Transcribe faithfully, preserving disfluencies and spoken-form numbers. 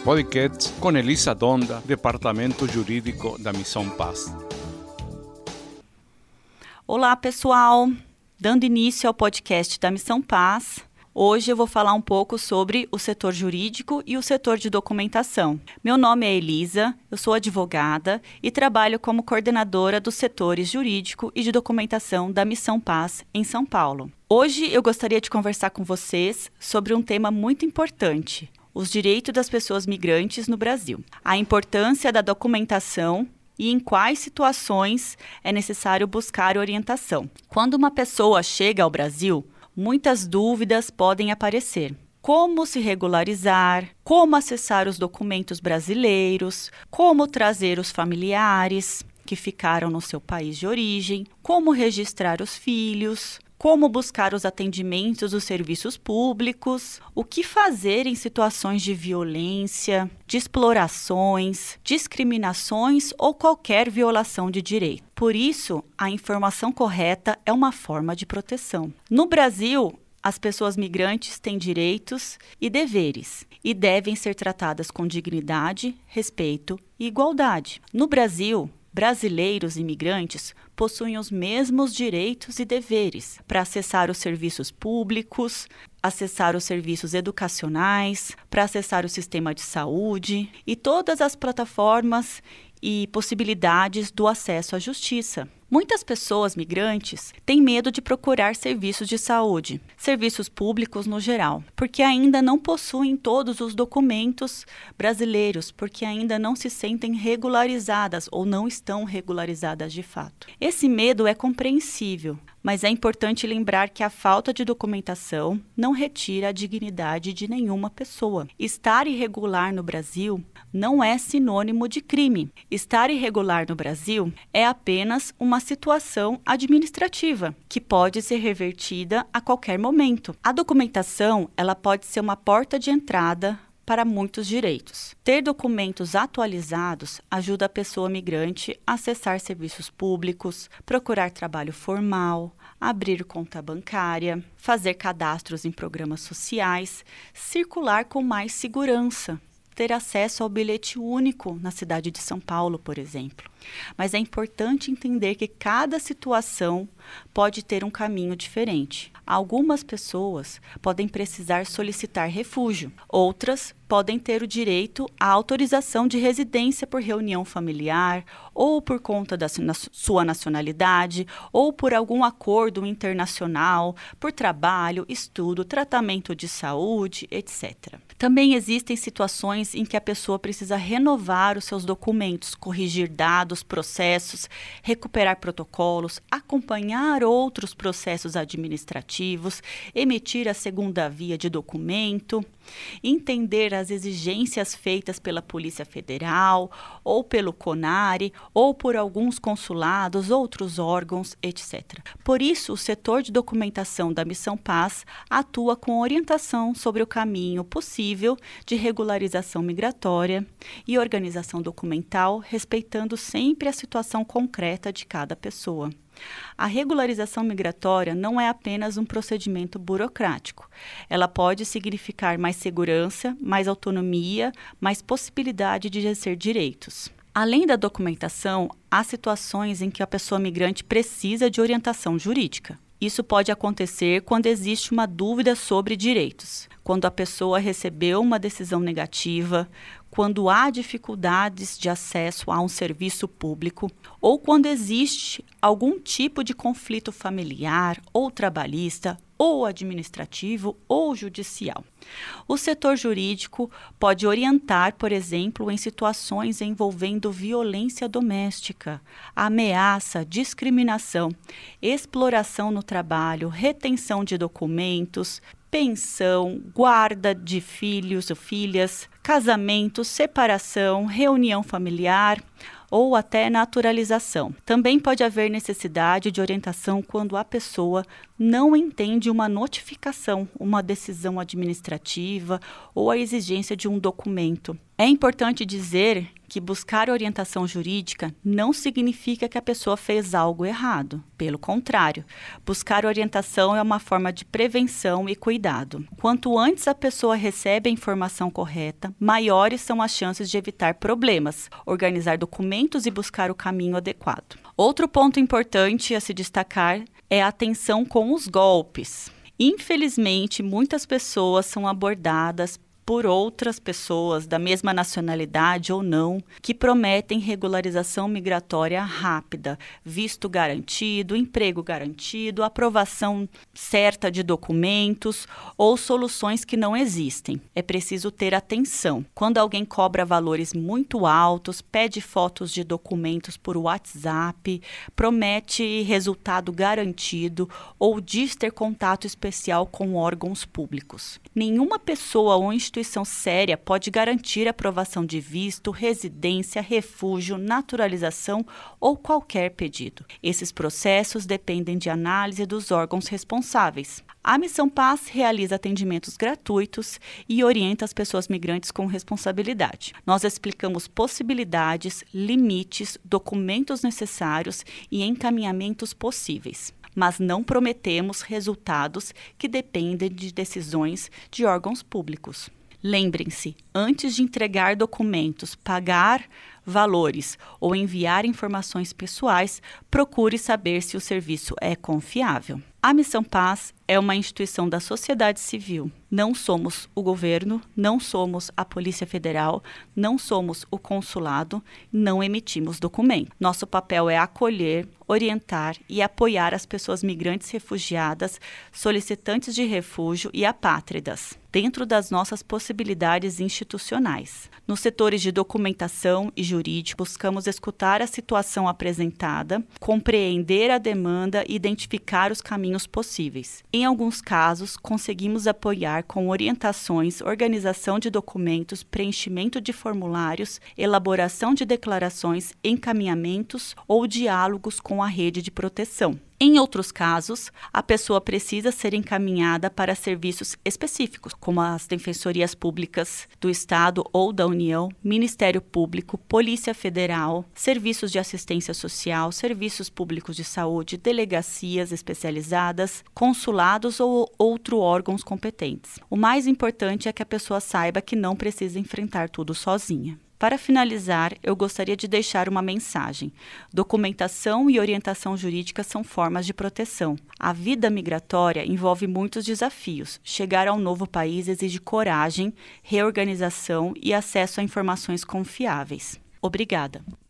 Podcast com Elisa Donda, Departamento Jurídico da Missão Paz. Olá, pessoal! Dando início ao podcast da Missão Paz, hoje eu vou falar um pouco sobre o setor jurídico e o setor de documentação. Meu nome é Elisa, eu sou advogada e trabalho como coordenadora dos setores jurídico e de documentação da Missão Paz em São Paulo. Hoje eu gostaria de conversar com vocês sobre um tema muito importante: os direitos das pessoas migrantes no Brasil, a importância da documentação e em quais situações é necessário buscar orientação. Quando uma pessoa chega ao Brasil, muitas dúvidas podem aparecer. Como se regularizar, como acessar os documentos brasileiros, como trazer os familiares que ficaram no seu país de origem, como registrar os filhos, como buscar os atendimentos dos serviços públicos, o que fazer em situações de violência, de explorações, discriminações ou qualquer violação de direito. Por isso, a informação correta é uma forma de proteção. No Brasil, as pessoas migrantes têm direitos e deveres e devem ser tratadas com dignidade, respeito e igualdade. No Brasil, brasileiros imigrantes possuem os mesmos direitos e deveres para acessar os serviços públicos, acessar os serviços educacionais, para acessar o sistema de saúde e todas as plataformas e possibilidades do acesso à justiça. Muitas pessoas migrantes têm medo de procurar serviços de saúde, serviços públicos no geral, porque ainda não possuem todos os documentos brasileiros, porque ainda não se sentem regularizadas ou não estão regularizadas de fato. Esse medo é compreensível, mas é importante lembrar que a falta de documentação não retira a dignidade de nenhuma pessoa. Estar irregular no Brasil não é sinônimo de crime. Estar irregular no Brasil é apenas uma situação administrativa que pode ser revertida a qualquer momento. A documentação, ela pode ser uma porta de entrada para muitos direitos. Ter documentos atualizados ajuda a pessoa migrante a acessar serviços públicos, procurar trabalho formal, abrir conta bancária, fazer cadastros em programas sociais, circular com mais segurança, ter acesso ao bilhete único na cidade de São Paulo, por exemplo. Mas é importante entender que cada situação pode ter um caminho diferente. Algumas pessoas podem precisar solicitar refúgio, outras podem ter o direito à autorização de residência por reunião familiar, ou por conta da sua nacionalidade, ou por algum acordo internacional, por trabalho, estudo, tratamento de saúde, etcétera. Também existem situações em que a pessoa precisa renovar os seus documentos, corrigir dados, processos, recuperar protocolos, acompanhar outros processos administrativos, emitir a segunda via de documento, entender as exigências feitas pela Polícia Federal, ou pelo CONARE, ou por alguns consulados, outros órgãos, etcétera. Por isso, o setor de documentação da Missão Paz atua com orientação sobre o caminho possível de regularização migratória e organização documental, respeitando sempre a situação concreta de cada pessoa. A regularização migratória não é apenas um procedimento burocrático. Ela pode significar mais segurança, mais autonomia, mais possibilidade de exercer direitos. Além da documentação, há situações em que a pessoa migrante precisa de orientação jurídica. Isso pode acontecer quando existe uma dúvida sobre direitos, quando a pessoa recebeu uma decisão negativa, quando há dificuldades de acesso a um serviço público ou quando existe algum tipo de conflito familiar ou trabalhista ou administrativo ou judicial. O setor jurídico pode orientar, por exemplo, em situações envolvendo violência doméstica, ameaça, discriminação, exploração no trabalho, retenção de documentos, pensão, guarda de filhos ou filhas, casamento, separação, reunião familiar, ou até naturalização. Também pode haver necessidade de orientação quando a pessoa não entende uma notificação, uma decisão administrativa ou a exigência de um documento. É importante dizer que buscar orientação jurídica não significa que a pessoa fez algo errado. Pelo contrário, buscar orientação é uma forma de prevenção e cuidado. Quanto antes a pessoa recebe a informação correta, maiores são as chances de evitar problemas, organizar documentos e buscar o caminho adequado. Outro ponto importante a se destacar é a atenção com os golpes. Infelizmente, muitas pessoas são abordadas por outras pessoas da mesma nacionalidade ou não, que prometem regularização migratória rápida, visto garantido, emprego garantido, aprovação certa de documentos ou soluções que não existem. É preciso ter atenção. Quando alguém cobra valores muito altos, pede fotos de documentos por WhatsApp, promete resultado garantido ou diz ter contato especial com órgãos públicos. Nenhuma pessoa ou instituição séria pode garantir aprovação de visto, residência, refúgio, naturalização ou qualquer pedido. Esses processos dependem de análise dos órgãos responsáveis. A Missão Paz realiza atendimentos gratuitos e orienta as pessoas migrantes com responsabilidade. Nós explicamos possibilidades, limites, documentos necessários e encaminhamentos possíveis, mas não prometemos resultados que dependem de decisões de órgãos públicos. Lembrem-se, antes de entregar documentos, pagar valores ou enviar informações pessoais, procure saber se o serviço é confiável. A Missão Paz é uma instituição da sociedade civil. Não somos o governo, não somos a Polícia Federal, não somos o consulado, não emitimos documento. Nosso papel é acolher, orientar e apoiar as pessoas migrantes refugiadas, solicitantes de refúgio e apátridas, dentro das nossas possibilidades institucionais. Nos setores de documentação e jurídico, buscamos escutar a situação apresentada, compreender a demanda e identificar os caminhos possíveis. Em alguns casos, conseguimos apoiar com orientações, organização de documentos, preenchimento de formulários, elaboração de declarações, encaminhamentos ou diálogos com a rede de proteção. Em outros casos, a pessoa precisa ser encaminhada para serviços específicos, como as defensorias públicas do Estado ou da União, Ministério Público, Polícia Federal, serviços de assistência social, serviços públicos de saúde, delegacias especializadas, consulados ou outros órgãos competentes. O mais importante é que a pessoa saiba que não precisa enfrentar tudo sozinha. Para finalizar, eu gostaria de deixar uma mensagem. Documentação e orientação jurídica são formas de proteção. A vida migratória envolve muitos desafios. Chegar a um novo país exige coragem, reorganização e acesso a informações confiáveis. Obrigada.